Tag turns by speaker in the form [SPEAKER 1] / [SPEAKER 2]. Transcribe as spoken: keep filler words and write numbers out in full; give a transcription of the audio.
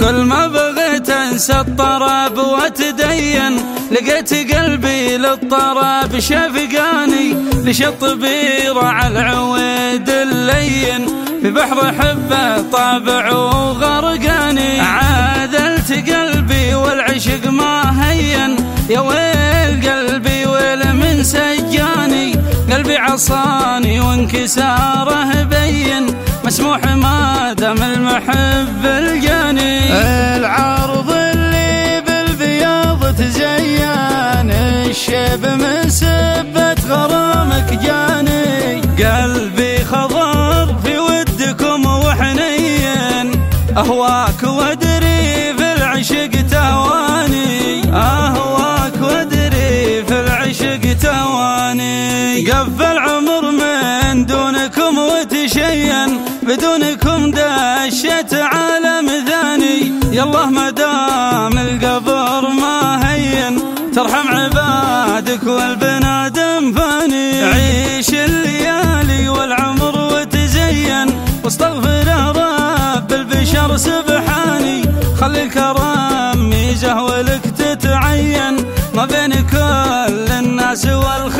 [SPEAKER 1] كل ما بغيت انسى الطرب واتدين، لقيت قلبي للطرب شفقاني، لشط بيرة على العويد اللين، في بحر حبه طابع وغرقاني. عادلت قلبي والعشق ما هين، يا ويل قلبي ويل من سجاني، قلبي عصاني وانكساره بين، مسموح ما دام المحب الجاني.
[SPEAKER 2] العرض اللي بالبياض تزين، الشيب من سبة غرامك جاني،
[SPEAKER 1] قلبي خضر في ودكم وحنين، أهواك وادري في العشق تواني، أهواك وادري في العشق تواني. قفل عمر من دونكم وتشين، بدونكم دشت عالم ثاني، يالله ما دام القبر ما هين، ترحم عبادك والبنادم فاني. عيش الليالي والعمر وتزين، واستغفر رب البشر سبحاني، خلي الكرم ميزه ولك تتعين، ما بين كل الناس والخير